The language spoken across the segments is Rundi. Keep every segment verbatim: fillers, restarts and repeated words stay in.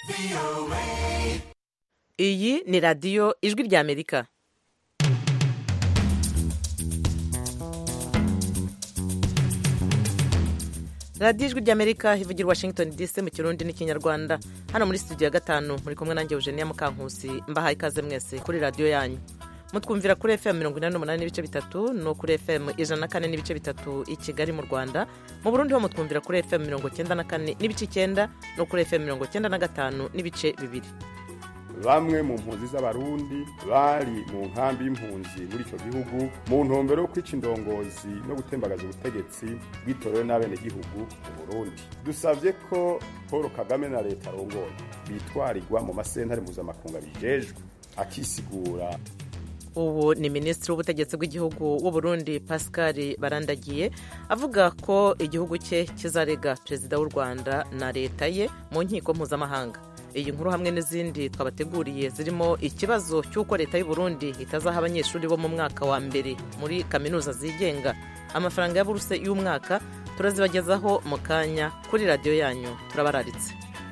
Iyi ni radiyo ijwi rya Amerika. radiyo ijwi rya Amerika ivugira Washington D C mu Kirundi n'ikinyarwanda. Hano muri studio ya gatanu muri kumwe nanjye Eugenia Mukankusi, mbahaye ikaze mwese kuri radiyo yanyu. Mutwumvira kuri F M mirongo inani n'umunani n'ibice bitatu no kuri F M ijana na kane n'ibice bitatu i Kigali mu Rwanda. Mu Burundi ho mutwumvira kuri F M mirongo icyenda na kane n'ibice icyenda no kuri F M mirongo icyenda na gatanu n'ibice bibiri. Bamwe mu mpunzi z'abarundi bari mu nkambi y'impunzi muri ico gihugu mu ntumbero yo kwica indongozi no gutembagaza ubutegetsi bwitorewe n'abene gihugu mu Burundi. Dusavye ko Paul Kagame na leta arongoye bitwarirwa mu masentare mpuzamakungu bijejwe akisigura. Ubu ni Minisitiri w'Ubutegetsi bw'igihugu w'u Burundi Pascal Barandagiye avuga ko igihugu cye kizarega Perezida w'u Rwanda na leta ye mu nkiko mpuzamahanga. Iyi nkuru hamwe n'izindi twabateguriye zirimo ikibazo cy'uko leta y'u Burundi itazaha abanyeshuri bo mu mwaka wa mbere muri kaminuza zigenga amafaranga ya buruse y'umwaka, turazibagezaho mu kanya kuri radiyo yanyu. Turabararitse.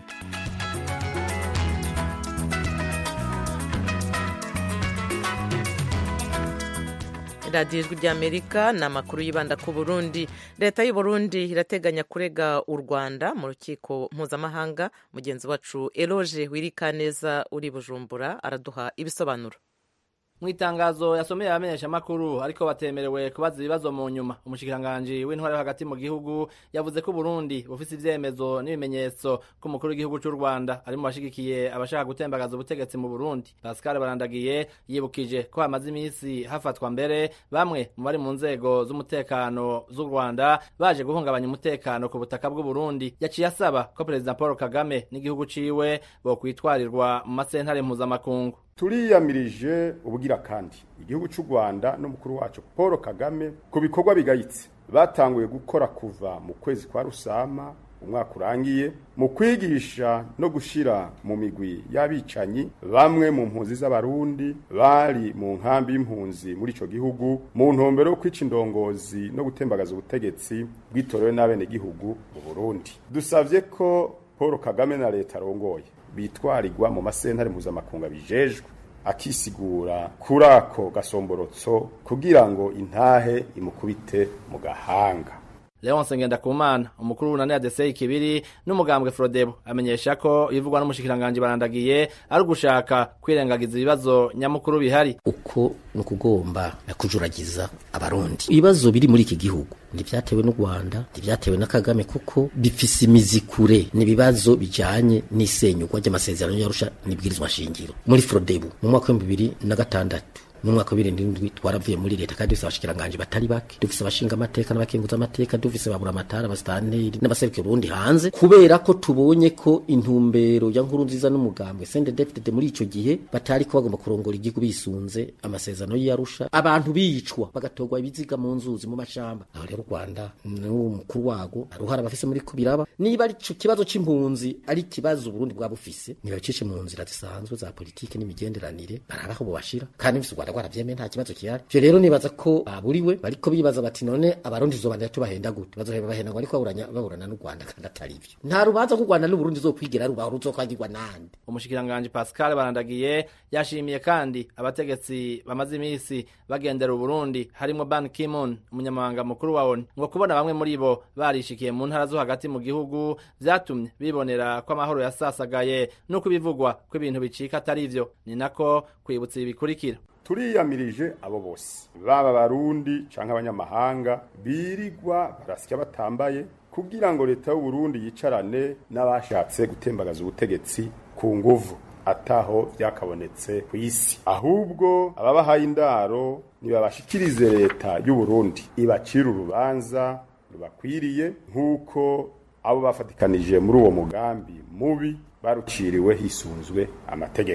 radiyo ijwi rya Amerika ni amakuru yibanda ku Burundi. Leta y'u Burundi irateganya kurega u Rwanda mu rukiko mpuzamahanga. Mugenzi wacu Eloge Wirikaneza uri Bujumbura araduha ibisobanuro. Mu itangazo yasomeye abamenyesha makuru ariko batemerewe kubaza ibibazo mu nyuma, umushikiranganje w'intware hagati mu gihugu yavuze ko Burundi bufise ivyemezo n'ibimenyetso ko umukuru w'igihugu cy'u Rwanda ari mu bashigikiye abashaka gutembagaza ubutegetsi mu Burundi. Pascal Barandagiye yibukije ko hamaze imisi hafatwa mbere bamwe mu bari mu nzego z'umutekano z'u Rwanda baje guhungabanya umutekano ku butaka bw'u Burundi. Yaciye asaba ko Perezida Paul Kagame n'igihugu ciwe bo kwitwarirwa mu masentare mpuzamakungu. Turiyamirije ubugira kandi igihugu cy'u Rwanda n'umukuru wacu Paul Kagame ku bikorwa bigayitse batanguye gukora kuva mu kwezi kwa Rusama umwaka urangiye mu kwigisha no gushira mu migwi y'abicanyi bamwe mu mpunzi z'abarundi bari mu nkambi y'impunzi muri ico gihugu mu ntumbero yo kwica indongozi no gutembagaza ubutegetsi bwitorewe n'abene gihugu mu Burundi. Dusavye ko Paul Kagame na leta arongoye bitwarirwa mu masentare mpuzamakungu bijejwe akisigura kurako gasomborotso kugira ngo intahe imukubite mu gahanga. Leonce Ngendakumana umukuru w'unani ya D C Kibiri n'umugambwe Frodebo amenyesha ko ivugwa n'umushikiranganje Barandagiye ari gushaka kwirengagiza ibibazo nyamukuru bihari. Uko nukugomba kujuragiza abarundi. Ibibazo biri muri iki gihugu ndivyatewe n'u Rwanda, ndivyatewe na Kagame kuko bifise imizikure n'ibibazo bijanye n'isenyugwa ry'amasezerano y'Arusha n'ibwirizwa shingiro. Muri Frodebo mu mwaka wa bibiri na gatandatu mu mwaka wa bibiri n'indwi twaravuye muri leta kandi dufise abashikiranganje batari bake, dufise abashinga amateka n'abakenguza amateka, dufise babura amatara abastanteri n'abaserukiye Burundi hanze, kubera ko tubonye ko intumbero ya nkuru nziza n'umugambwe C N D D F D D muri ico gihe batari ko bagomba kurongora igihugu bisunze amasezerano y'Arusha, abantu bicwa bagatogwa ibiziga mu nzuzi mu mashamba. Aho rero u Rwanda n'umukuru wago aruhara bafise muri kubiraba niba ari ico kibazo c'impunzi ari kibazo Burundi bwa bufise niba bicishe mu nzira zisanzwe za politike n'imigenderanire barabaho bashira kandi bifise Rwanda gwaravyeme nta kibazo kihari. Je rero nibaza ko aburiwe bariko bibaza bati none abarundi zobandanya tubahenda gute, bazoheba bahenda ngo ariko baburanya baburana n'u Rwanda kandi atari byo. Nta rubanza ku Rwanda n'u Burundi zokwigera rubaho ruzokwagirwa nande. Umushikiranganje Pascal Barandagiye yashimiye kandi abategetsi bamaze imisi bagendera u Burundi harimo Ban Ki-moon umunyamabanga mukuru wa O N U ngo kubona bamwe muri bo barishikiye mu ntara zo hagati mu gihugu vyatumye bibonera ko amahoro yasasagaye no kubivugwa ko ibintu bicika atari ivyo. Ni nako kwibutsa ibikurikira. Turiyamirije abo bose baba barundi canke abanyamahanga birigwa barasya batambaye kugira ngo leta y'u Burundi yicarane n'abashatse gutembagaza ubutegetsi ku nguvu ataho vyakabonetse ku isi, ahubwo ababahaye indaro nibabashikirize leta y'u Burundi ibacira urubanza rubakwiriye nk'uko abo bafatikanije muri uwo mugambi mubi baruciriwe hisunzwe amategeko.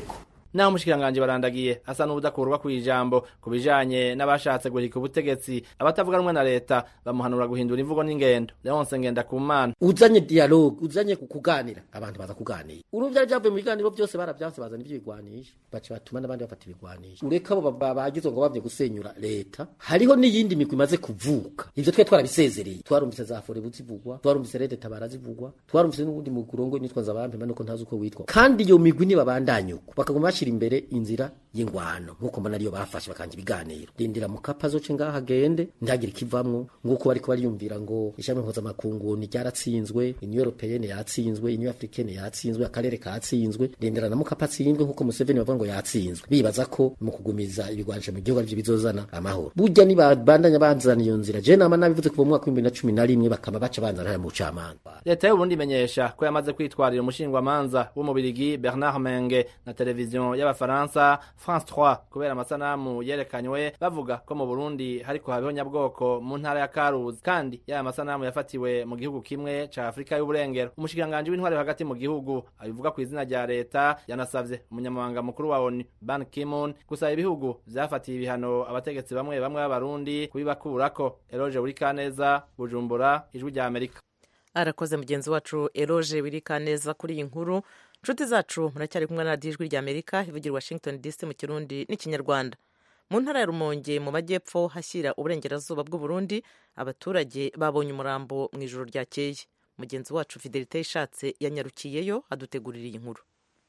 naho umushikiranganje barandagiye asa n'ubudakurwa kw'ijambo kubijanye n'abashatse guhika ubutegetsi abatavuga rumwe na leta bamuhanura guhindura imvugo n'ingendo Leonce Ngendakumana uzanye dialogue uzanye kuganira abantu baza kuganira uruvya byavuye mu biganiro byose baravyanse bazana ivyo bigwanisha bace batuma n'abandi bafata ibigwanisha ureka abo bagize ngo bavye gusenyura leta hariho n'iyindi migwi imaze kuvuka ivyo twe twarabisezereye twarumvise za fore buzivugwa twarumvise rede tabara zivugwa twarumvise n'ubundi mugurongo nitwa zabampe manuko ntazi uko witwa kandi iyo migwi ni babandanyuko bakaguma bashira imbere inzira y'ingwano nkuko mbona ariyo bafashe bakanje ibiganiro rindira mu kapa zoce ngaha agende ndagira ikivamwo nguko bariko bariyumvira ngo ishami mpuzamakungu ni ryaratsinzwe Union Européenne yatsinzwe Union Africaine yatsinzwe akarere katsinzwe rindira na mu kapa atsinzwe nkuko Museveni bavuga ngo yatsinzwe bibaza ko mu kugumiza ibigwanisho mu gihugu arivyo bizozana amahoro burya ni babandanya banzana iyo nzira je nama nabivuze kuva mu mwaka wa bibiri na cumi na rimwe bakama baca banzana mu camanza leta y'u Burundi imenyesha ko yamaze kwitwarira umushingwamanza w'umubirigi Bernard Menge na televiziyo y'abafaransa France trois kubera amasanamu yerekanywe bavuga ko mu Burundi hariko habeho nyabwoko mu ntara ya Karuzi kandi ya masanamu yafatiwe mu gihugu kimwe ca Afrika y'uburengero umushikiranganje w'intware hagati mu gihugu abivuga ku izina rya leta yanasavye umunyamabanga mukuru wa O N U Ban Ki-moon gusaba ibihugu vyafatiye ibihano abategetsi bamwe bamwe b'abarundi kubibakurako Eloge Wirikaneza Bujumbura ijwi rya Amerika arakoze mugenzi wacu Eloge Wirikaneza kuri iyi nkuru nshuti zacu muracyari kumwe na ijwi rya Amerika ivugira Washington D C mu Kirundi n'ikinyarwanda mu ntara ya Rumonge mu majyepfo hashyira uburengerazuba bw'u Burundi abaturage babonye umurambo mu ijoro ryakeye mugenzi wacu Fidelite Ishatse yanyarukiyeyo adutegurira iyi nkuru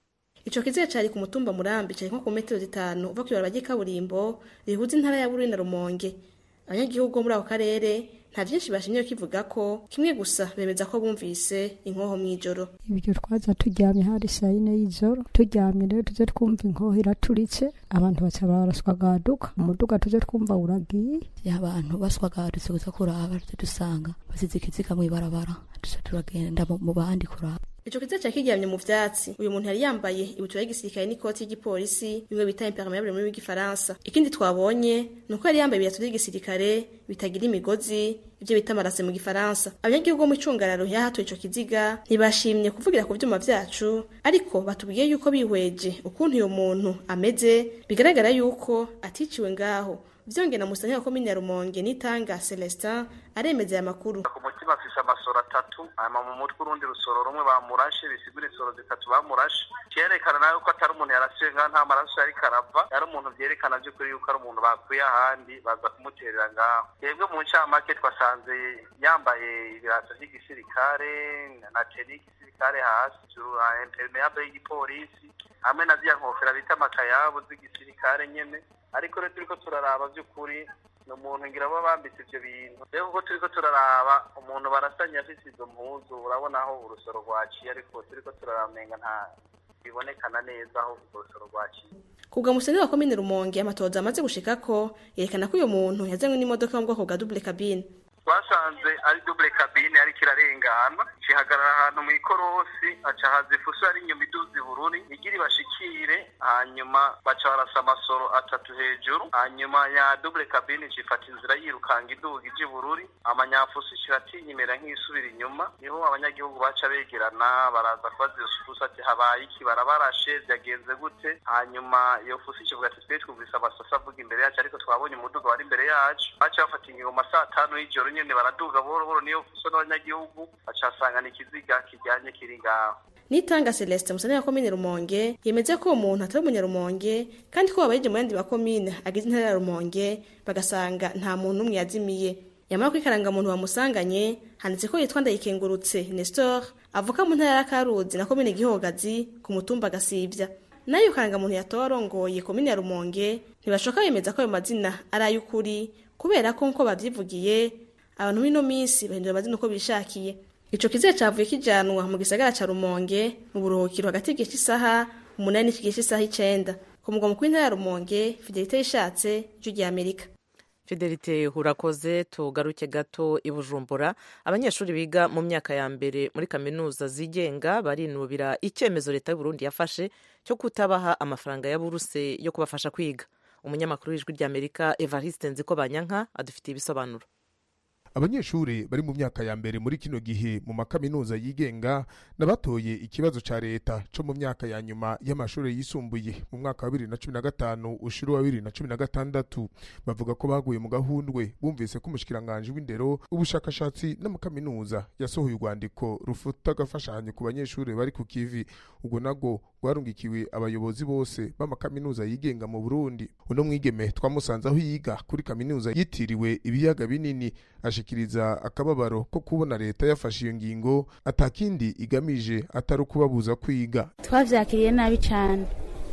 Ico kiziga cari ku mutumba Murambi cari nko ku metero zitanu uva kwibara bagikaburimbo rihuza intara ya Bururi na Rumonge abanyagihugu muri ako karere nta vyinshi bashimye kivuga ko kimwe gusa bemeza ko bumvise inkoho mw'ijoro ibyo twaza turyamye hari saa yine y'ijoro turyamye rero tuze twumva inkoho iraturitse abantu baca baraswagaduka umuduga tuze twumva uragiye y'abantu baswagadutse gusa kuraba dusanga basize ikiziga mw'ibarabara tuza turagenda mu bandi kuraba Ico kiziga kiryamye mu vyatsi uyu muntu yari yambaye ibutura y'igisirikare n'ikoti y'igipolisi bimwe bita impermeable muri w'igifaransa ikindi twabonye nuko yari yambaye ibirato by'igisirikare bitagira imigozi ivyo bita marase mu gifaransa abanyagihugu mu cungararo yahatuye ico kiziga ntibashimye kuvugira ku vyuma vyacu ariko batubwiye yuko bihweje ukuntu uyo muntu ameze bigaragara yuko aticiwe ngaho vyongena musanya wa komine ya Rumonge nitanga Celestin aremeza ya makuru ku mutima afise amasoro atatu ama mu mutwe urundi rusoro rumwe bamurashe bisigura isoro zitatu bamurashe cyerekana nayo ko atari umuntu yarasenga nta maraso yari karava yari umuntu vyerekana by'ukuri yuko ari umuntu bakuye ahandi baza kumuterera ngaho yebwe mu ncamake twasanze yambaye ibirato vy'igisirikare na teni y'igisirikare hasi juru impermeable y'igipolisi hamwe na vya nkofera bita makayabu z'igisirikare nyene ariko rero turiko turaraba by'ukuri no muntu ngira abo bambitse ivyo bintu rero uko turiko turaraba umuntu barasanya afise izo mpuzu urabona aho urusoro rwaciye ariko turiko turaramenga nta bibonekana neza aho urusoro rwaciye kubwa museni wa komine Rumonge amatoza amaze gushikako yerekana ko uyo muntu yazanywe n'imodoka mu bwoko bwa double cabine twasanze ari double cabine ariko irarengana cihagarara ahantu mu ikorosi aca hazifuso ari inyuma iduzi bururi igira ibashikire hanyuma baca barasa amasoro atatu hejuru hanyuma ya double cabine cifata inzira yirukanga iduga ije bururi amanyafuso kiratinyimera nk'isubira inyuma niho abanyagihugu baca begerana baraza kubaza iyo fuso ati habaye iki barabarashe vyagenze gute hanyuma iyo fuso ikivuga ati twe twumvise amasosa avuga imbere yacu ariko twabonye umuduga wari imbere yacu baca bafata ingingo mu saa tanu y'ijoro nyene baraduga boro boro niyo fuso n'abanyagihugu bacasangana ikiziga kijyanye kiri ngaho nitanga Celeste musane ya komine Rumonge yemeze ko umuntu atari umunyarumonge kandi ko babaje mu yandi bakomine agize intara ya Rumonge bagasanga nta muntu umwe yazimiye yamara kwikaranga muntu bamusanganye handitse ko yitwa Ndayikengurutse Nestor avuka mu ntara ya Karuzi na komine Gihogazi ku mutumba Gasivya nayo karanga muntu yatorongoye komine ya Rumonge ntibashoka yemeza ko ayo mazina ari ay'ukuri kubera ko nko bavyivugiye abantu bino minsi bahindura amazina uko bishakiye ico kiziga cavuye kijanwa mu gisagara ca Rumonge mu buruhukiro hagati y'igihe cy'isaha umunani n'igihe cy'isaha icenda ku mugwa mukuru w'intara ya Rumonge Fidelite Ishatse ijwi rya Amerika Fidelite urakoze tugaruke gato i Bujumbura abanyeshuri biga mu myaka ya mbere muri kaminuza zigenga barinubira icyemezo leta y'u Burundi yafashe cyo kutabaha amafaranga ya buruse yo kubafasha kwiga umunyamakuru w'ijwi rya Amerika Evariste Nzikobanyanka adufitiye ibisobanuro abanyeshuri bari mu myaka ya mbere muri kino gihe mu makaminuza yigenga nabatoye ikibazo ca leta co mu myaka ya nyuma y'amashuri yisumbuye mu mwaka wa bibiri na cumi na gatanu ushuru wa bibiri na cumi na gatandatu bavuga ko baguye mu gahundwe bumvise ko umushikiranganje w'indero ubushakashatsi n'amakaminuza yasohoye urwandiko rufuta agafashanyo ku banyeshuri bari ku kivi ubwo nago rwarungikiwe abayobozi bose b'amakaminuza yigenga mu Burundi. Uno mwigeme twamusanze aho yiga kuri kaminuza yitiriwe ibiyaga binini ashikiriza akababaro ko kubona leta yafashe iyo ngingo atakindi igamije atari kubabuza kwiga. Twavyakiriye nabi cyane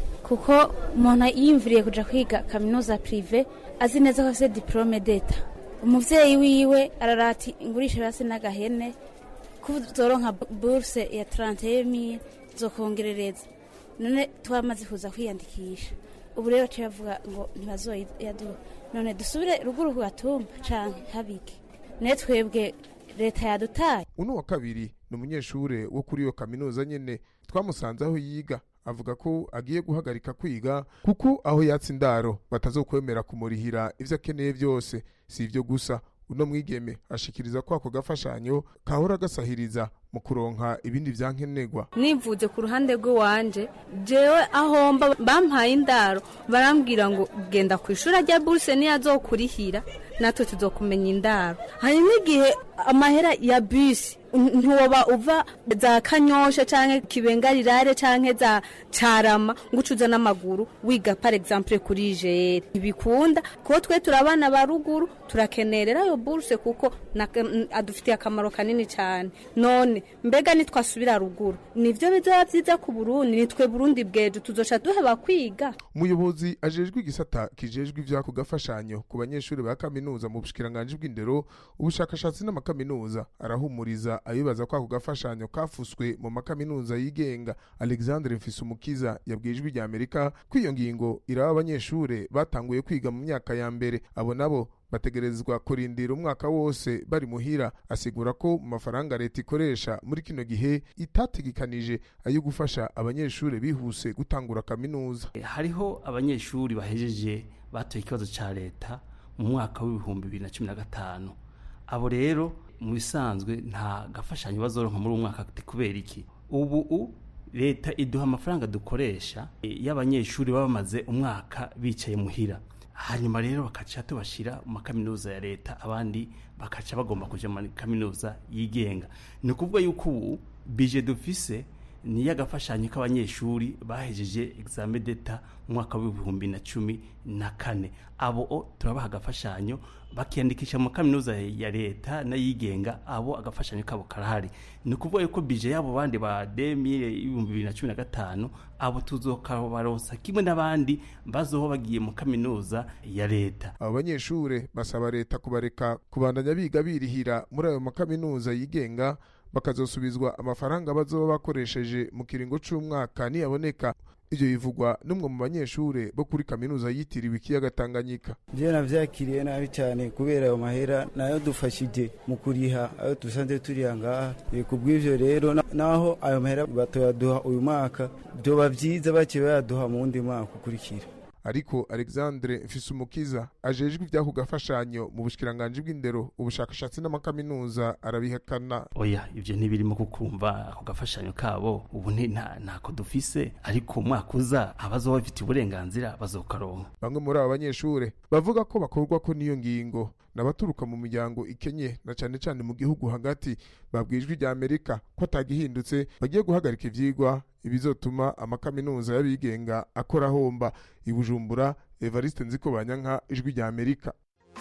kuko umuntu yimviriye kuja kwiga kaminuza prive azi neza ko afite diplome d'etat, umuvyeyi wiwe ararati ingurisha basi n'agahene kuzoronka bourse ya trente mille zokongerereza. None twamaze kuza kwiyandikisha ubu rero cyavuga ngo ntibazoyaduha, none dusubire ruguru ku gatumba canke habike ne twebwe leta yadutaye. Uno wa kabiri ni umunyeshure wo kuri iyo kaminuza nyene twamusanze aho yiga avuga ko agiye guhagarika kwiga kuko aho yatsi indaro batazokwemera kumurihira ivyo akeneye byose. Si ivyo gusa, uno mwigeme ashikiriza ko ako gafashanyo kahora gasahiriza mu kuronka ibindi vyankenegwa. Nivuze ku ruhande rwe wanje jewe ahomba bampaye indaro barambwira ngo genda kwishura rya bourse ni azokurihira natwe tuzokumenya indaro. Hari n'igihe amahera ya bus ntuba uva za Kanyosha canke Kibengarirare canke za Carama ngucuza n'amaguru wiga par exemple kuri Jere ibikunda ko twe turabana baruguru turakenerera yo bourse kuko adufitiye akamaro kanini cyane. None mbega nitwasubira ruguru nivyo bizoba vyiza ku Burundi, nitwe Burundi bwejo tuzoca duheba kwiga. Umuyobozi ajejwe igisata kijejwe ivyako gafashanyo ku banyeshuri ba kaminuza mu bushikiranganje bw'indero ubushakashatsi n'amakaminuza arahumuriza abibaza ko ako gafashanyo kafuswe mu makaminuza yigenga. Alexandre Mfisumukiza yabwijwe rya Amerika ko iyo ngingo iraba abanyeshuri batanguye kwiga mu myaka ya mbere, abo nabo bategerezwa kurindira umwaka wose bari muhira. Asigura ko mu mafaranga leta ikoresha muri kino gihe itategekanije ayo gufasha abanyeshuri bihuse gutangura kaminuza. Hariho abanyeshuri bahejeje batoye ikibazo ca leta mu mwaka w'ibihumbi bibiri na cumi na gatanu. Abo rero mu bisanzwe nta gafashanyo bazoronka muri uwo mwaka kubera iki? Ubu leta iduha amafaranga dukoresha y'abanyeshuri babamaze umwaka bicaye muhira, hanyuma rero bakaca tubashira mu makaminuza ya leta, abandi bakaca bagomba kuja mu kaminuza yigenga. Ni kuvuga yuko ubu budget dufise ni y'agafashanyo k'abanyeshuri bahejeje examen d'etat mu mwaka w'ibihumbi na cumi na kane. Abo turabaha agafashanyo bakiyandikisha mu kaminuza ya leta n'ayigenga, abo agafashanyo kabo karahari. Ni kuvuga yuko budget yabo bandi ba bibiri na cumi na gatanu abo tuzokabaronsa kimwe n'abandi bazoho bagiye mu kaminuza ya leta. Abo banyeshuri basaba leta kubareka kubandanya biga birihira muri ayo makaminuza yigenga bakazosubizwa amafaranga bazoba bakoresheje mu kiringo c'umwaka niyaboneka. Ivyo bivugwa n'umwe mu banyeshure bo kuri kaminuza yitiriwe ikiyaga Tanganyika. Je navyakiriye nabi cyane kubera ayo mahera nayo dufashije mu kuriha ayo dusanze turiya ngaha. Kubw'ivyo rero naho ayo mahera batoyaduha uyu mwaka byoba vyiza bakiba yaduha mu wundi mwaka ukurikira. Ariko Alexandre Mfisumukiza ajejwe ivyako gafashanyo mu bushikiranganje bw'indero ubushakashatsi n'amakaminuza arabihakana. Oya, ivyo ntibirimo kukumva ako gafashanyo kabo ubu nta ntako dufise, ariko umwaka uza abazo bafite uburenganzira bazokaronka. Bamwe muri aba banyeshure bavuga ko bakorwa ko niyo ngingo n'abaturuka mu miryango ikenye na cane cane mu gihugu hagati babwijwe rya Amerika ko atagihindutse bagiye guhagarika ivyigwa ibizotuma amakaminuza y'abigenga akora homba. I Bujumbura, Evariste Nzikobanyanka, Ijwi rya Amerika.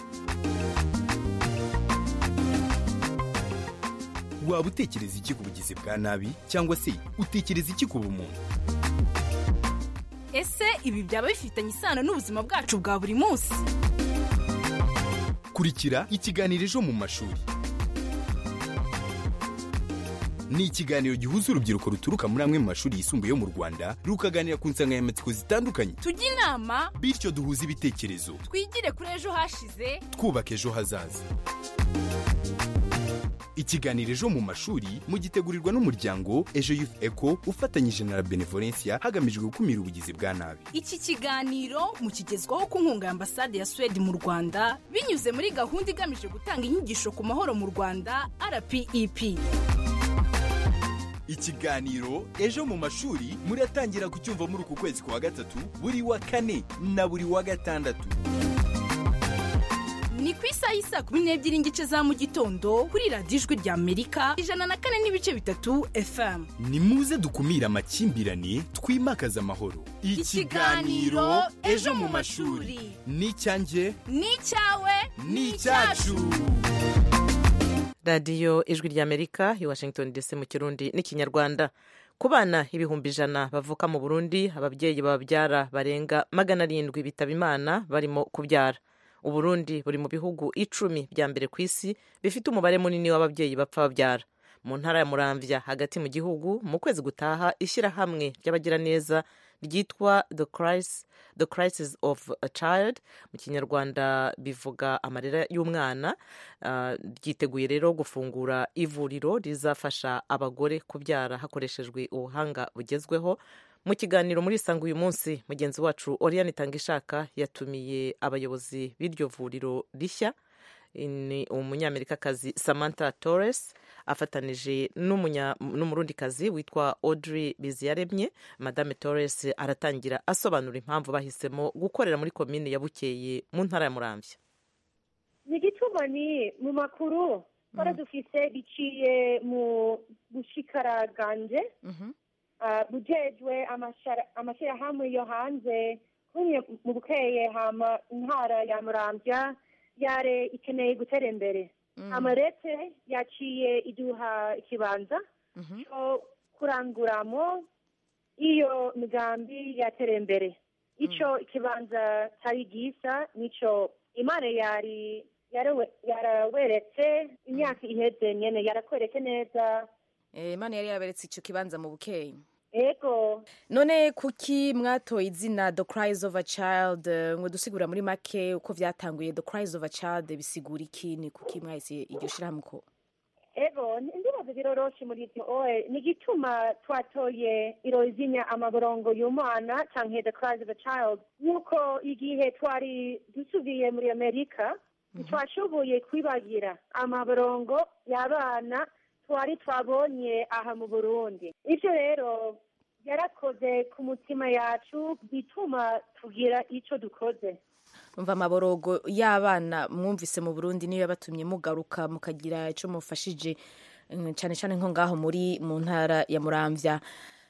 Waba utekereza iki ku bugizi bwa nabi cyangwa se utekereza iki ku bumuntu? Ese ibi byaba bifitanye isano n'ubuzima bwacu bwa buri munsi? Kurikira ikiganiro Ejo mu mashuri. Ni ikiganiro gihuza urubyiruko ruturuka muri amwe mu mashuri yisumbuye yo mu Rwanda rukaganira ku nsanganyamatsiko zitandukanye. Tujye inama bityo duhuza ibitekerezo, twigire kuri ejo hashize, twubaka ejo hazaza. ikiganiro ejo mu mashuri mugitegurirwa n'umuryango Ejo Youth Eco ufatanyije na Benevolencia hagamijwe gukumira ubugizi bwa nabi. Iki kiganiro mukigezwaho ku nkunga ya ambasade ya Sweden mu Rwanda binyuze muri gahunda igamije gutanga inyigisho ku mahoro mu Rwanda R P E P. Ikiganiro ejo mu mashuri muratangira kucyumva muri uku kwezi kwa gatatu buri wa kane na buri wa gatandatu. Ni ku isaha y'isa kumi n'ebyiri n'igice za mu gitondo kuri radiyo Ijwi rya Amerika ijana na kane n'ibice bitatu F M. Ni muze dukumira amakimbirane twimakaza amahoro. Ikiganiro ejo mu mashuri ni icyanjye ni icyawe ni icyacu. radiyo Ijwi rya Amerika i Washington D C mu Kirundi n'ikinyarwanda. Ku bana ibihumbi ijana bavuka mu Burundi ababyeyi bababyara barenga magana arindwi bitaba Imana barimo kubyara. Uburundi buri mu bihugu icumi bya mbere ku isi bifite umubare munini w'ababyeyi bapfa babyara. Mu ntara ya Muramvya hagati mu gihugu mu kwezi gutaha ishyirahamwe ry'abagiraneza ryitwa The Crisis, The Crisis of a Child mu kinyarwanda bivuga amarira y'umwana, uh, ryiteguye rero gufungura ivuriro rizafasha abagore kubyara hakoreshejwe ubuhanga bugezweho. Mu kiganiro muri Sanga uyu munsi mugenzi wacu Oriane Tangishaka yatumiye abayobozi b'iryo vuriro rishya. Ni umunyamerikakazi Samantha Torres afatanije n'umurundikazi witwa Audrey Biziyaremye. Madame Torres aratangira asobanura impamvu bahisemo gukorera muri komine ya Bukeye mu ntara ya Muramvya. Ni gituma ni mu makuru twara dufise biciye mu bushikaraganje bujejwe amashyirahamwe yo hanze kumwe mu Bukeye hama intara ya Muramvya yare ikeneye gutera imbere. Amarete yaciye iduha ikibanza cyo kuranguramo iyo migambi yatera imbere. Ico ikibanza cyari gisa nico Imana yari yaraweretse imyaka iheze nyene yarakwereke neza. Imana yari yaraberetse ico kibanza mu Bukeye. Ego. None kuki mwatoye izina The Cries of a Child? Ngo dusigura muri make uko vyatanguye. The Cries of a Child bisigura iki? Ni kuki mwahise iryo shirahamwe ko? Ego, ndibaza biroroshe muri ivyo oe ni gituma twatoye irozinya amaborongo y'umwana canke The Cries of a Child nuko igihe twari dusubiye muri Amerika twashoboye kwibagira amaborongo y'abana twari twabonye aha mu Burundi. Ivyo rero yarakoze ku mutima yacu bituma tugira ico dukoze. Umva amaborogo y'abana mwumvise mu Burundi niyo yabatumye mugaruka mukagira ico mufashije cyane cyane nko ngaho muri mu ntara ya Muramvya.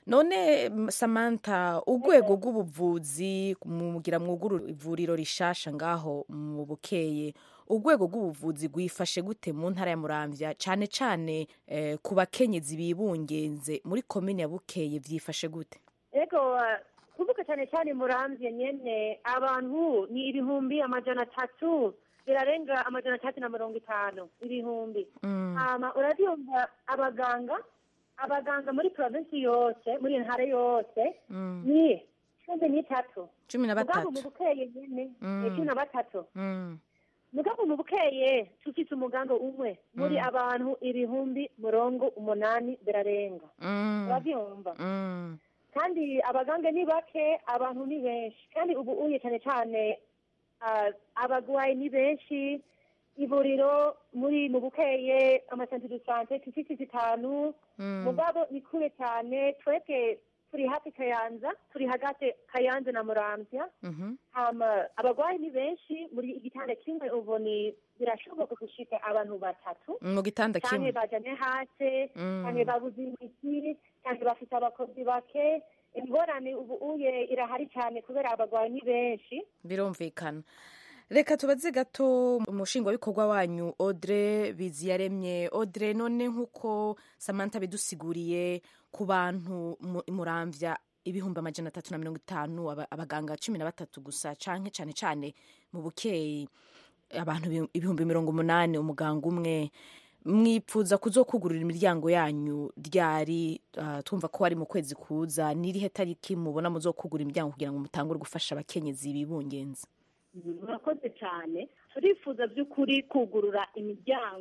None Samantha, urwego rw'ubuvuzi mugira mwuguru ivuriro rishasha ngaho mu Bukeye, urwego rw'ubuvuzi gwifashe gute mu ntara ya Muramvya cyane cyane eh, ku bakenyezi bibungenze muri komine ya Bukeye vyifashe gute? Ego kuvuga cyane cyane Muramvya nyene abantu ni ibihumbi amajana atatu birarenga amajana atatu na mirongo itanu ibihumbi. Mm. Ama uravyumva abaganga abaganga muri province yose muri ntara yose mm. ni cumi n'itatu cumi na batatu mu Bukeye nyene mm. cumi na batatu mm. Mugabo mu Bukeye tufite umuganga umwe muri mm. abantu ibihumbi mirongo umunani birarenga. Uravyumva? Mm. mm. Kandi abaganga ni bake abantu ni benshi kandi ubu uye cyane cyane uh, abagwayi ni benshi. Ivuriro muri mu Bukeye amasantre de santé tufite zitanu mm. mugabo ni kure cyane tweke turi hafi Kayanza turi hagati Kayanza na Muramvya. mm-hmm. Hama abagwayi ni benshi muri igitanda kimwe ubu ni birashoboka gushika abantu batatu mu gitanda kimwe kandi bajane hasi kandi mm. babuze imiti kandi bafite abakozi bake. Ingorane ubu uye irahari cyane kubera abagwayi ni benshi. Birumvikana. Reka tubaze gato umushinga w'ibikorwa wanyu Audrey Biziyaremye. Audrey, none nkuko Samantha bidusiguriye ku bantu Muramvya ibihumbi amajana atatu na mirongo itanu abaganga cumi na batatu gusa canke cane cane mu Bukeye abantu ibihumbi mirongo umunani umuganga umwe, mwipfuza kuzokugurira imiryango yanyu ryari? Uh, tumva ko ari mu kwezi kuza. Nirihe tariki mubona muzokugura imiryango kugira ngo mutangure gufasha abakenyezi bibungenze? Murakoze cyane. Turifuza by'ukuri kugurura imiryango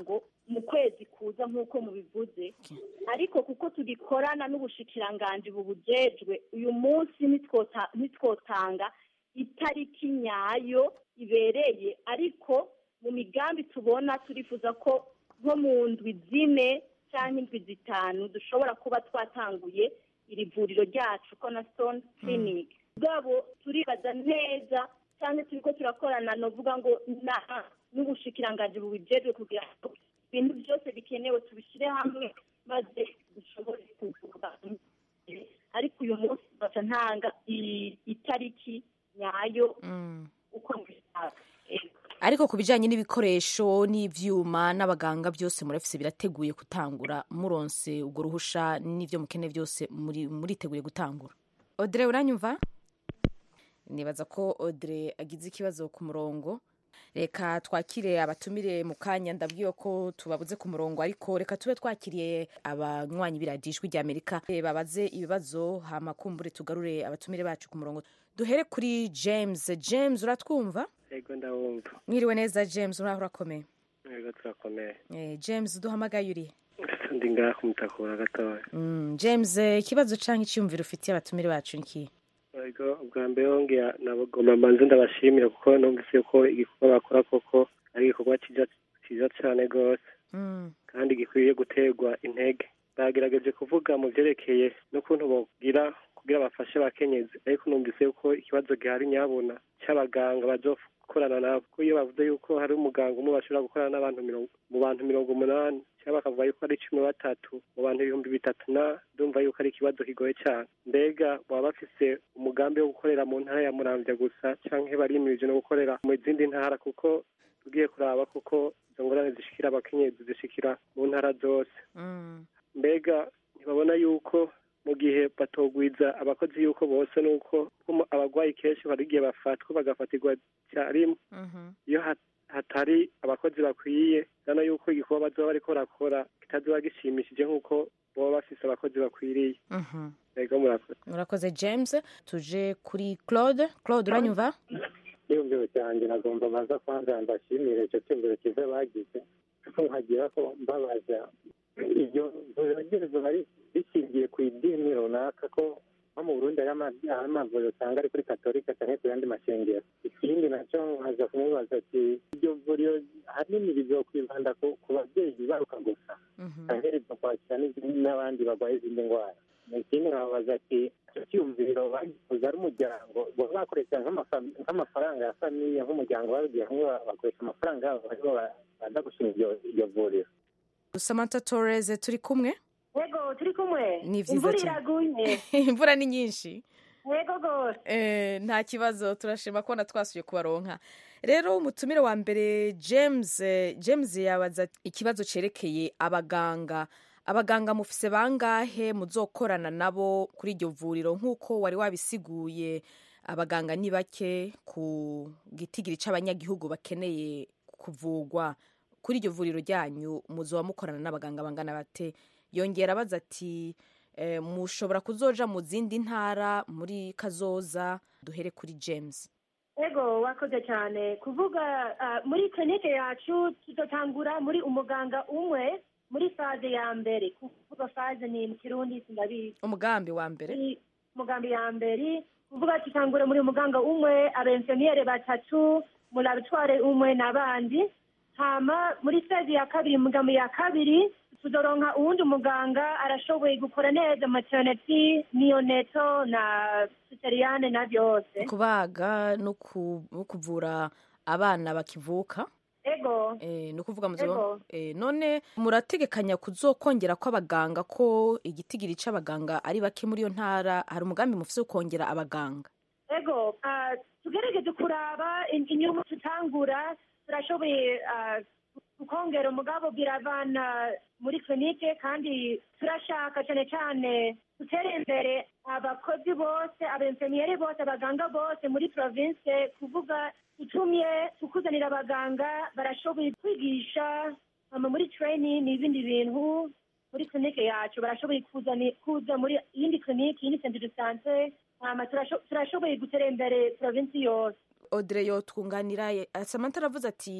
mu kwezi kuza nk'uko mubivuze ariko kuko tugikorana n'ubushikiranganji bubujejwe uyu munsi nitwota nitwotanga itariki nyayo ibereye ariko mu migambi tubona turifuza ko nko mu ndwi zine cyangwa indwi zitanu dushobora kuba twatanguye iri vuriro ryacu Cornerstone Clinic bwabo turibaza neza cyane turiko turakorana novuga ngo n'ubushikiranganji bubijejwe kugira ngo ibintu byose bikenewe tubishyire hamwe maze dushobore kuvuga ariko uyu munsi baca ntanga itariki nyayo uko mbishaka ariko ku bijyanye n'ibikoresho n'ibyuma n'abaganga byose murafise birateguye gutangura muronse ubwo ruhusha n'ibyo mukeneye byose muri muriteguye gutangura. Audrey uranyumva? Nibaza ko Audrey agize ikibazo ku murongo. Reka twakire abatumire mu kanya ndabwiye ko tubabuze ku murongo ariko reka tube twakiriye abanywanyi biradijwe rya Amerika babaze ibibazo hama kumbure tugarure abatumire bacu ku murongo. Duhere kuri James. James uratwumva? Ego ndawumva. Mwiriwe neza James uraho urakomeye? Ego turakomeye. Eh James duhamagaye uri? Ndi ngaha kumutakura gatoya. Mm James ikibazo canke icyumviro ufitiye abatumire bacu niki? Ego ubwa mbere hongera nabagoma manzi ndabashimira kuko numvise ko igikorwa bakora koko ari igikorwa cyiza cyane gose. Mm. Kandi gikwiye guterwa intege. Bagerageje kuvuga mu byerekeye n'ukuntu bogira kugira bafashe bakenyezi ariko numvise ko ikibazo gihari nyabona cy'abaganga bazokorana nabo ko iyo bavuze yuko hari umuganga umwe bashobora gukorana n'abantu mirongo mu bantu mirongo umunani cyangwa bakavuga yuko ari cumi na batatu mu bantu ibihumbi bitatu na ndumva yuko ari ikibazo kigoye cyane. Mbega baba bafise umugambi wo gukorera mu ntara ya Muramvya gusa canke barimirije no gukorera mu zindi ntara kuko tugiye kuraba kuko izo ngorane zishikira abakenyezi zishikira mu ntara zose. Mm. Mbega ntibabona yuko mu gihe batogwiza abakozi yuko bose nuko abagwayi kenshi bari gihe bafatwa bagafatirwa cyarimwe iyo hatari abakozi bakwiye zana yuko igikorwa bazoba bariko barakora kitazoba gishimishije nk'uko boba bafise abakozi bakwiriye. Ego murakoze. Murakoze James. Tuje kuri Claude. Claude uranyumva? Iyo cyanje nagomba baza kwanza ndashimire icyo cyumviro kive bagize nkagira ko mbabaza iyo zogereza bari bishingiye ku idini runaka ko nko mu Burundi ari amavuriro usanga ari kuri katolika cyangwa ku yandi mashengero. Ikindi nacyo nkaza kumubaza ati iryo vuriro ahanini bizokwibanda ku babyeyi baruka gusa cyangwa rizokwakira n'abandi barwaye izindi ndwara. Ikindi nkababaza ati icyo cyumviro bagikoze ari umuryango bakoresha nk'amafaranga ya famiye nk'umuryango babigiye hamwe bakoresha amafaranga yabo aribo baza gushinga iryo vuriro. Samantha Torres turi kumwe? Yego turi kumwe. Imvura iraguye. Imvura ni nyinshi. Yego gose. Eh nta kibazo turashima ko natwasuye kubaronka. Rero umutumire wa mbere James James yabaza ikibazo cerekeye abaganga. Abaganga mufise bangahe muzokorana nabo kuri iryo vuriro nkuko wari wabisiguye abaganga ni bake ku gitigiri c'abanyagihugu bakeneye kuvugwa kuri iryo vuriro ryanyu muzoba mukorana n'abaganga bangana bate? Yongera abaza ati e, mushobora kuzoja mu zindi ntara muri kazoza. Duhere kuri James. Ego wakoze cyane kuvuga uh, muri klinike yacu tutotangura muri umuganga umwe muri faze ya mbere kuvuga faze ni mu Kirundi sindabizi. Umugambi wa mbere. Umugambi ya mbere kuvuga tutangura muri umuganga umwe abenfeniere batatu mu laboratoire umwe nabandi. Hama muri faze ya kabiri umugambi ya kabiri tuzoronka uwundi muganga arashoboye gukora neza maternity neonatal na cesarean na byose kubaga no kuvura abana bakivuka. Ego eh no kuvuga muzo eh none murategekanya kuzokongera ko abaganga ko igitigiri c'abaganga ari bake muri yo ntara hari umugambi mufise ukongera abaganga? Ego uh, tugeregeje kuraba inyuma tutangura turashoboye uh, kongera umugabo biravana muri klinike kandi turashaka cyane cyane gutera imbere abakozi bose abenfeniere bose abaganga bose muri province kuvuga itumye tukuzanira abaganga barashoboye kwigisha ama muri training n'ibindi bintu muri klinike yacu barashoboye kuzana kuza muri iyindi klinike iyindi centre de santé ama turashoboye gutera imbere province yose. Audrey yo twunganira Samantha aravuze ati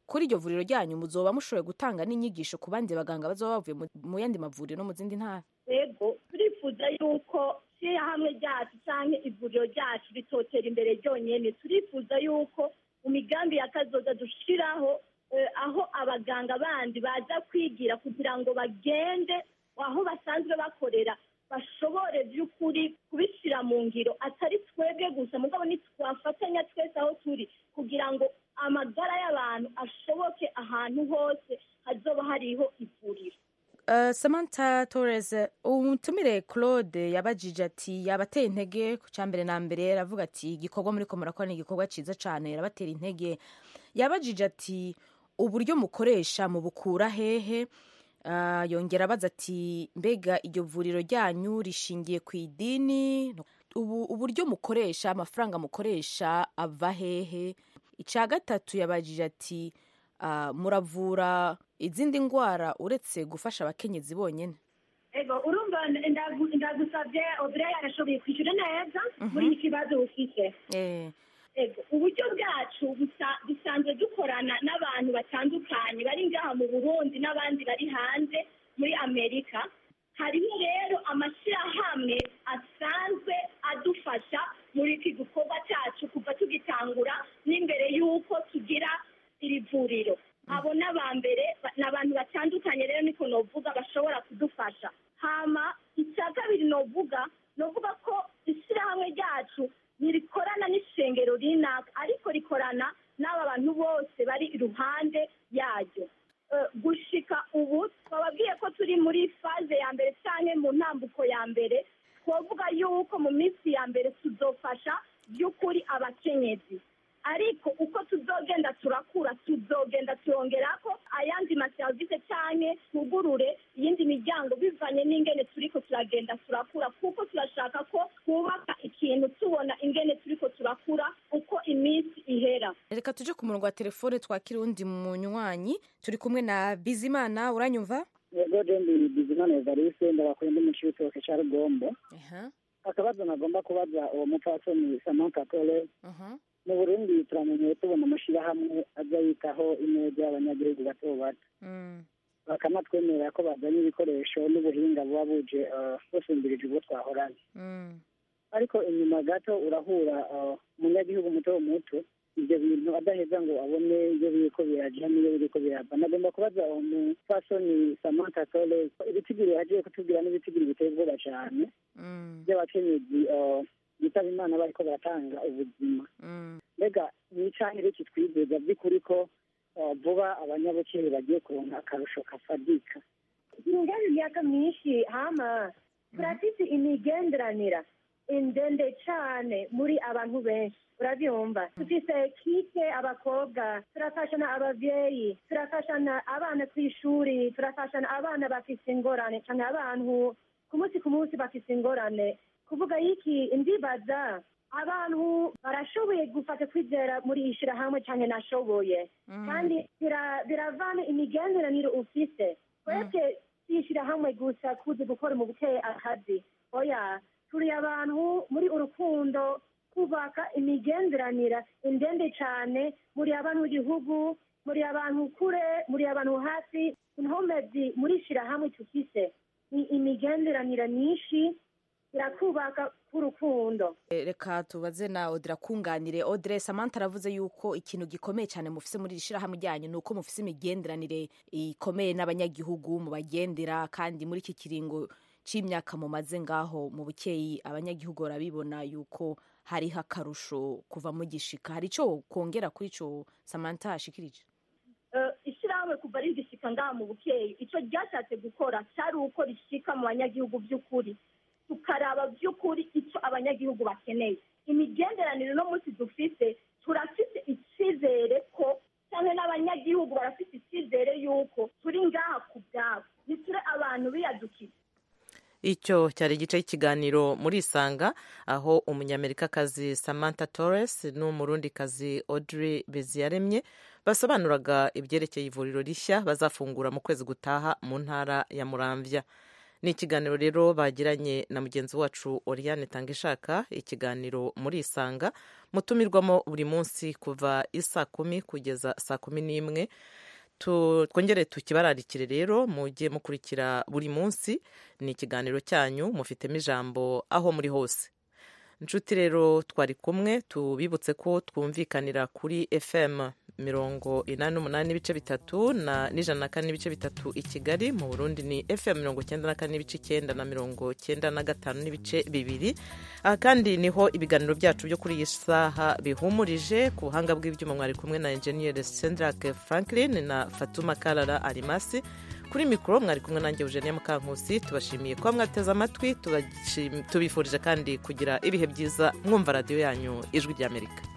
kuri iryo vuriro ryanyu muzoba mushoboye gutanga n'inyigisho ku bandi baganga bazoba bavuye mu- mu yandi mavuriro no mu zindi ntara? yego turifuza yuko hamwe ryacu cyangwa ivuriro ryacu ritotera imbere ryonyine. Turifuza yuko mu migambi ya kazoza dushiraho eh, aho abaganga bandi baza kwigira kugira ngo bagende aho basanzwe bakorera bashobore by'ukuri kubishyira mu ngiro, atari twebwe gusa mugabo nitwafatanya twese aho turi kugira ngo amagara y'abantu ashoboke ahantu hose hazoba hariho ivuriro. Uh, Samantha Torres, umutumire Claude yabajije ati yabateye intege ku cyambere na mbere, aravuga ati igikorwa muri ko murakora ni igikorwa ciza cyane, yarabatera intege. Yabajije ati uburyo mukoresha mu bukura hehe? Uh, yongera abaza ati mbega iryo vuriro ryanyu rishingiye ku idini? Ubu uburyo mukoresha, amafaranga mukoresha ava hehe? Icya gatatu yabajije ati uh, muravura izindi ndwara uretse gufasha abakenyezi bonyine? ego urumva ndagu- ndagusabye Audrey arashoboye kwishyura neza muri iki kibazo ufite. Eh. Ego uburyo bwacu busa- dusanzwe dukorana n'abantu batandukanye bari ngaha mu Burundi n'abandi bari hanze muri Amerika. Hariho rero amashyirahamwe asanzwe adufasha muri iki gikorwa cyacu kuva tugitangura n'imbere y'uko tugira iri vuriro. Abo n'abambere ni abantu batandukanye rero niko novuga bashobora kudufasha. Hama icya kabiri novuga novuga ko ishyirahamwe ryacu ntirikorana n'ishengero rinaka ariko rikorana n'aba bantu bose bari iruhande yaryo. Eh, gushika ubu twababwiye ko turi muri faze ya mbere cyane mu ntambuko ya mbere, twavuga yuko mu minsi ya mbere tuzofasha by'ukuri abakenyezi, ariko uko tuzogenda turakura tuzogenda turongera ko ayandi maserivisi cyane tugurure iyindi miryango bivanye n'ingene turiko turagenda turakura, kuko turashaka ko twubaka ikintu tubona ingene turiko turakura uko iminsi ihera. Reka tuje ku murongo wa telefone twakira undi munywanyi. Turi kumwe na Bizimana, uranyumva? yego jendi bizimana evariste ndabakuye ndi mu cibitoke ca rugombo. Aha. Akabazo nagomba kubaza uwo mupfasoni Samantha Torres. Aha. Mu Burundi turamenyeye tubona amashirahamwe aza yitaho ineza y'abanyagihugu bato bato, Mm. bakanatwemerera ko bazanye ibikoresho n'ubuhinga buba buje eh, busumbirije ubwo twahoranye. Mm. Ariko inyuma gato urahura eh, umunyagihugu muto muto ibyo bintu adaheza ngo abone ibyo biriko biraja n'iyo biriko birava. Nagomba kubaza umupfasoni Samantha Torres, ibitigiri yagiye kutubwira n'ibitigiri biteye ubwoba cane Mm. by'abakenyezi eh, bitaba imana bariko baratanga ubuzima. Mm. mbega ni icahire kitwizeza by'ukuri ko eh, vuba abanyabukere bagiye kuronka akarusho kafadika? Ingazi myaka myinshi hama turafise imigenderanira indende cyane muri abantu benshi, urabyumva. Dufise kike abakobwa, turafashana abavyeyi, turafashana abana ku ishuri, turafashana abana bafise ingorane cyane, abantu ku munsi ku munsi bafise ingorane. Kuvuga iki ndibaza abantu barashoboye gufata kwizera muri iyi shirahamwe cyane nashoboye. Mm. Kandi bira- biravana imigenderanire ufise. Twebwe sishirahamwe gusa kuzi gukora mu bukeye akazi, oya turi abantu muri urukundo kubaka imigenderanire indende cyane, muri abantu b'igihugu, muri abantu kure, muri abantu hafi. Inkomezi muri shirahamwe tufise ni imigenderanire myinshi irakubaka k'urukundo. Eh, Reka tubaze na Audrey kunganire. Audrey, Samantha aravuze yuko ikintu gikomeye cyane mufise muri iri shirahamwe ryanyu ni uko mufise imigenderanire ikomeye n'abanyagihugu mubagendera, kandi muri iki kiringo c'imyaka mumaze ngaho mu bukeyi abanyagihugu barabibona yuko hariho akarusho kuva mugishika. Hari ico kongera kuri ico Samantha ashikirije? Eh, ishyirahamwe kuva rigishika ngaha mu bukeyi icyo ryashatse gukora cyari uko rishika mu banyagihugu by'ukuri, tukaraba by'ukuri icyo abanyagihugu bakeneye. Imigenderanire no munsi dufite turafite icyizere ko cyane n'abanyagihugu barafite icyizere yuko turi ngaha ku byabo, niture abantu biyadukiye. Icyo cyari igice cy'ikiganiro muri Isanga, aho umunyamerikakazi Samantha Torres n'umurundikazi Audrey Beziyaremye basobanuraga ibyerekeye ivuriro rishya bazafungura mu kwezi gutaha mu ntara ya Muramvya. ni ikiganiro rero bagiranye na mugenzi wacu Oriane Tangishaka, ikiganiro muri Isanga mutumirwamo buri munsi kuva isaa kumi kugeza saa kumi n'imwe. twongere tukibararikire rero mujye mukurikira buri munsi, ni ikiganiro cyanyu, mufitemo ijambo aho muri hose. Inshuti rero twari kumwe, tubibutse ko twumvikanira kuri F M mirongo inani n'umunani n'ibice bitatu na n'ijana na kane n'ibice bitatu i Kigali. Mu Burundi ni F M mirongo cyenda na kane n'ibice icyenda na mirongo cyenda na gatanu n'ibice bibiri. Aha kandi niho ibiganiro byacu byo kuri iyi saha bihumurije. Ku buhanga bw'ibyuma mwari kumwe na Engineer Sendrak Franklin na Fatuma Karara Arimasi. Kuri mikoro mwari kumwe nanjye Eugenie Mukankusi. Tubashimiye kuba mwateze amatwi, tubifurije kandi kugira ibihe byiza mwumva radio yanyu Ijwi ry'Amerika.